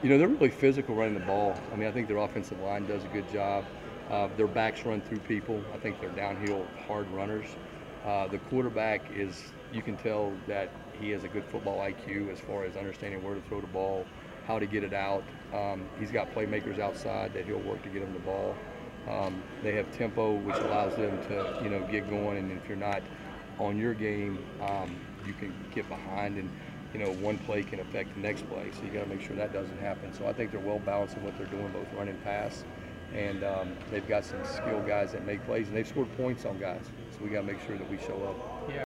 They're really physical running the ball. I mean, I think their offensive line does a good job. Their backs run through people. I think they're downhill hard runners. The quarterback you can tell that he has a good football IQ as far as understanding where to throw the ball, how to get it out. He's got playmakers outside that he'll work to get him the ball. They have tempo, which allows them to, get going. And if you're not on your game, you can get behind, and one play can affect the next play. So you got to make sure that doesn't happen. So I think they're well balanced in what they're doing, both run and pass. And they've got some skilled guys that make plays, and they've scored points on guys. So we got to make sure that we show up. Yeah.